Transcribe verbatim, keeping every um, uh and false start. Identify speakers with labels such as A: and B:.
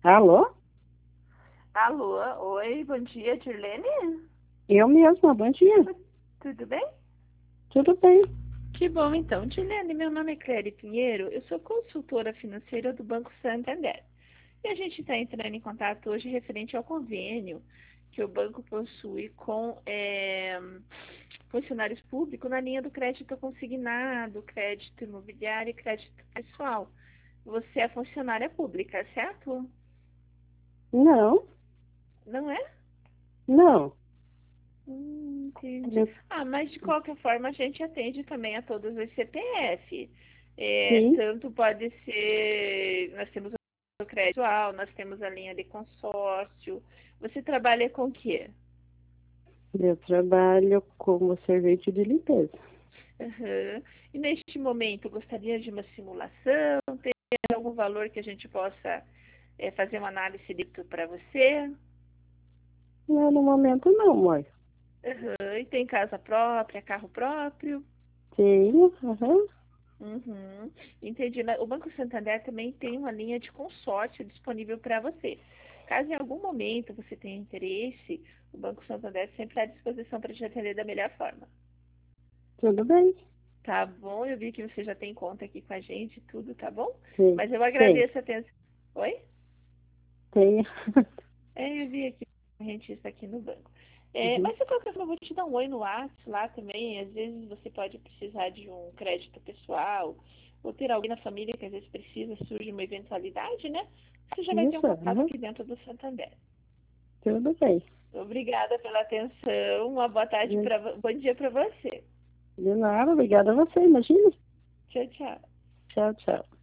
A: Alô?
B: Alô, oi, bom dia, Dirlene?
A: Eu mesma, bom dia.
B: Tudo bem?
A: Tudo bem?
B: Que bom, então. Dirlene, meu nome é Cléry Pinheiro, eu sou consultora financeira do Banco Santander. E a gente está entrando em contato hoje referente ao convênio que o banco possui com é, funcionários públicos na linha do crédito consignado, crédito imobiliário e crédito pessoal. Você é funcionária pública, certo?
A: Não,
B: Não é?
A: não.
B: Hum, entendi.
A: Eu-
B: Ah, mas de qualquer forma a gente atende também a todos os C P F. É,
A: sim,
B: tanto pode ser, nós temos o crédito pessoal, nós temos a linha de consórcio. Você trabalha com o quê?
A: eu trabalho como servente de limpeza.
B: Aham. E neste momento, gostaria de uma simulação? Tem algum valor que a gente possa é, fazer uma análise de para você?
A: Não, no momento não, amor.
B: Aham. E tem casa própria, carro próprio?
A: Tenho, aham.
B: Uhum, entendi. Na- O Banco Santander também tem uma linha de consórcio disponível para você. Caso em algum momento você tenha interesse, o Banco Santander sempre está à disposição para te atender da melhor forma.
A: Tudo bem?
B: Tá bom? Eu vi que você já tem conta aqui com a gente, e tudo, tá bom?
A: Sim,
B: Mas eu
A: tem,
B: agradeço a atenção. Oi?
A: tenho.
B: É, eu vi aqui a gente está aqui no banco. É,
A: Uhum.
B: mas se qualquer forma, eu vou te dar um oi no WhatsApp lá também. Às vezes você pode precisar de um crédito pessoal, ou ter alguém na família que às vezes precisa, surge uma eventualidade, né? Você já vai ter um
A: Isso,
B: contato
A: aham.
B: aqui dentro do Santander.
A: Tudo bem.
B: Obrigada pela atenção. Uma boa tarde
A: De,
B: para bom dia para você.
A: de nada, obrigada a você, imagina.
B: Tchau, tchau.
A: Tchau, tchau.